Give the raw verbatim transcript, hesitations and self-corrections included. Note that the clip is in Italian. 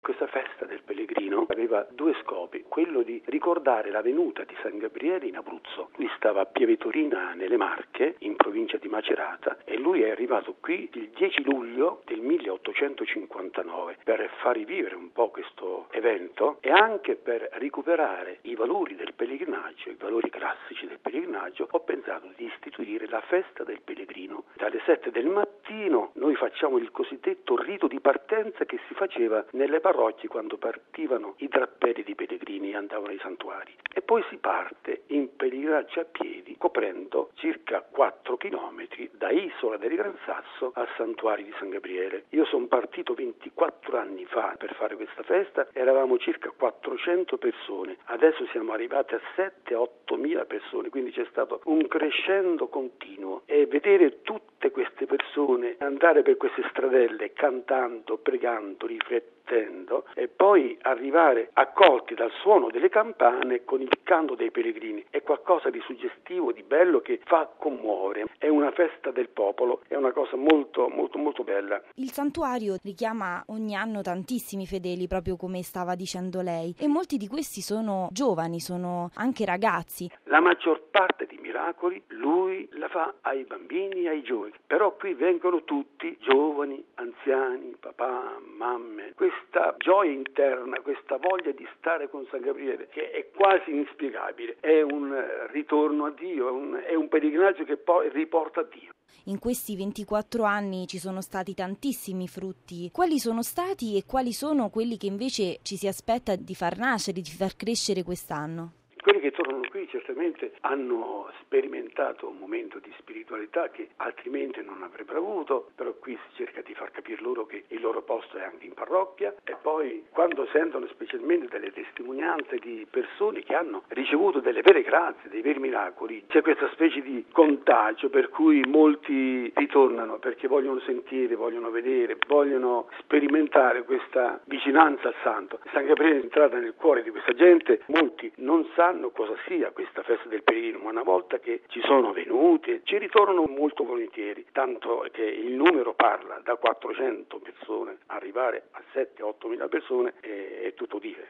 Questa festa del pellegrino aveva due scopi, quello di ricordare la venuta di San Gabriele in Abruzzo. Lui stava a Pieve Torina nelle Marche, in provincia di Macerata, e lui è arrivato qui il dieci luglio del milleottocentocinquantanove per far rivivere un po' questo evento e anche per recuperare i valori del pellegrinaggio, i valori classici del pellegrinaggio. Ho pensato di istituire la festa del pellegrino. Dalle sette del mattino noi facciamo il cosiddetto rito di partenza che si faceva nelle parrocchie quando partivano i drappelli di pellegrini e andavano ai santuari. E poi si parte in pellegrinaggio a piedi, coprendo circa quattro chilometri da Isola del Gran Sasso al santuario di San Gabriele. Io sono partito ventiquattro anni fa per fare questa festa, eravamo circa quattrocento persone, adesso siamo arrivati a sette otto mila persone, quindi c'è stato un crescendo continuo e vedere tutte queste persone andare per queste stradelle cantando, pregando, riflettendo e poi arrivare accolti dal suono delle campane con il canto dei pellegrini è qualcosa di suggestivo, di bello, che fa commuovere. È una festa del popolo, è una cosa molto molto molto bella. Il santuario richiama ogni anno tantissimi fedeli, proprio come stava dicendo lei, e molti di questi sono giovani, sono anche ragazzi. La maggior parte di miracoli lui la fa ai bambini e ai giovani, però qui vengono tutti, giovani, anziani, papà, mamme. Questa gioia interna, questa voglia di stare con San Gabriele, che è quasi inspiegabile, è un ritorno a Dio, è un, è un pellegrinaggio che poi riporta a Dio. In questi ventiquattro anni ci sono stati tantissimi frutti. Quali sono stati e quali sono quelli che invece ci si aspetta di far nascere, di far crescere quest'anno? Quelli che tornano qui certamente hanno sperimentato un momento di spiritualità che altrimenti non avrebbero avuto, però qui si cerca di far capire loro che il loro posto è anche in parrocchia e poi quando sentono specialmente delle testimonianze di persone che hanno ricevuto delle vere grazie, dei veri miracoli, c'è questa specie di contagio per cui molti ritornano perché vogliono sentire, vogliono vedere, vogliono sperimentare questa vicinanza al Santo. San Gabriele è entrata nel cuore di questa gente, molti non sanno cosa sia questa festa del pellegrino, ma una volta che ci sono venuti ci ritornano molto volentieri, tanto che il numero parla da quattrocento persone arrivare a sette otto mila persone è, è tutto dire.